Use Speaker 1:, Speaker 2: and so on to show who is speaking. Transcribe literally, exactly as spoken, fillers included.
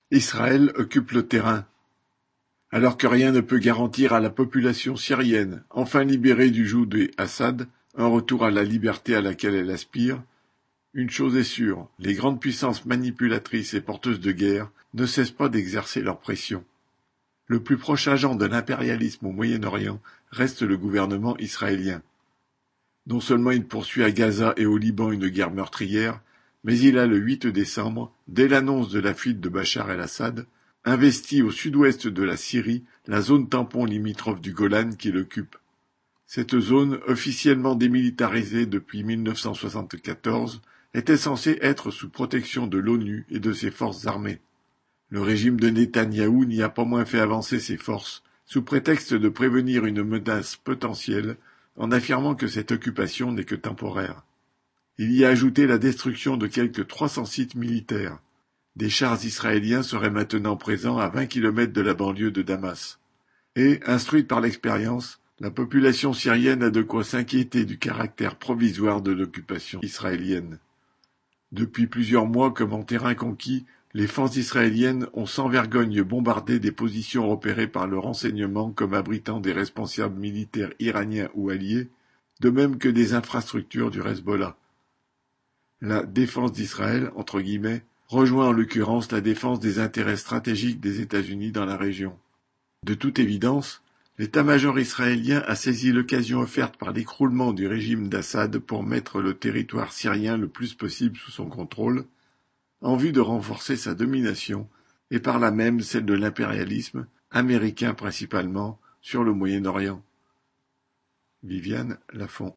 Speaker 1: Israël occupe le terrain. Alors que rien ne peut garantir à la population syrienne, enfin libérée du joug d'Assad, un retour à la liberté à laquelle elle aspire, une chose est sûre, les grandes puissances manipulatrices et porteuses de guerre ne cessent pas d'exercer leur pression. Le plus proche agent de l'impérialisme au Moyen-Orient reste le gouvernement israélien. Non seulement il poursuit à Gaza et au Liban une guerre meurtrière, mais il a le huit décembre, dès l'annonce de la fuite de Bachar el-Assad, investi au sud-ouest de la Syrie la zone tampon limitrophe du Golan qu'il occupe. Cette zone, officiellement démilitarisée depuis mille neuf cent soixante-quatorze, était censée être sous protection de l'ONU et de ses forces armées. Le régime de Netanyahou n'y a pas moins fait avancer ses forces, sous prétexte de prévenir une menace potentielle, en affirmant que cette occupation n'est que temporaire. Il y a ajouté la destruction de quelques trois cents sites militaires. Des chars israéliens seraient maintenant présents à vingt kilomètres de la banlieue de Damas. Et, instruite par l'expérience, la population syrienne a de quoi s'inquiéter du caractère provisoire de l'occupation israélienne. Depuis plusieurs mois, comme en terrain conquis, les forces israéliennes ont sans vergogne bombardé des positions repérées par le renseignement comme abritant des responsables militaires iraniens ou alliés, de même que des infrastructures du Hezbollah. La défense d'Israël, entre guillemets, rejoint en l'occurrence la défense des intérêts stratégiques des États-Unis dans la région. De toute évidence, l'état-major israélien a saisi l'occasion offerte par l'écroulement du régime d'Assad pour mettre le territoire syrien le plus possible sous son contrôle, en vue de renforcer sa domination, et par là même celle de l'impérialisme, américain principalement, sur le Moyen-Orient. Viviane Lafont.